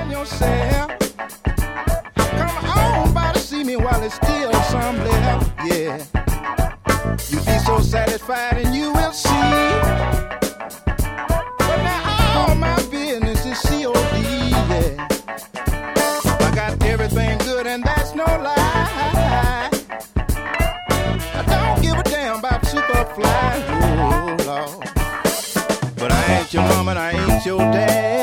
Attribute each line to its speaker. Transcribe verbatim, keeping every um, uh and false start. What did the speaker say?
Speaker 1: enjoying yourself. Come on by to see me while it's still some left. Yeah. You be so satisfied and you will see. But now all my business is C O D, yeah. I got everything good and that's no lie. I don't give a damn about Superfly, oh Lord. But I ain't your mom and I ain't your dad.